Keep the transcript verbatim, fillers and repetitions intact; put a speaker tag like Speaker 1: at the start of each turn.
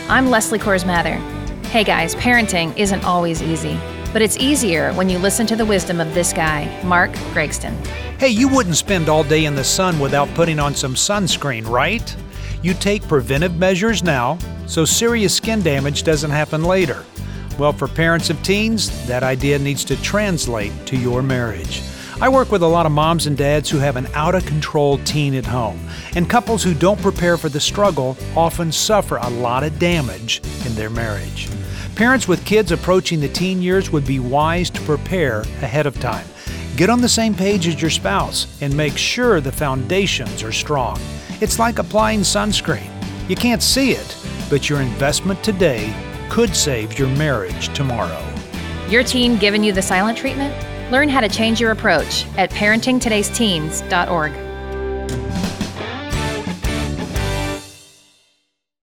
Speaker 1: I'm Leslie Korsmather. Hey guys, parenting isn't always easy, but it's easier when you listen to the wisdom of this guy, Mark Gregston.
Speaker 2: Hey, you wouldn't spend all day in the sun without putting on some sunscreen, right? You take preventive measures now, so serious skin damage doesn't happen later. Well, for parents of teens, that idea needs to translate to your marriage. I work with a lot of moms and dads who have an out-of-control teen at home, and couples who don't prepare for the struggle often suffer a lot of damage in their marriage. Parents with kids approaching the teen years would be wise to prepare ahead of time. Get on the same page as your spouse and make sure the foundations are strong. It's like applying sunscreen. You can't see it, but your investment today could save your marriage tomorrow.
Speaker 1: Your teen giving you the silent treatment? Learn how to change your approach at parenting todays teens dot org.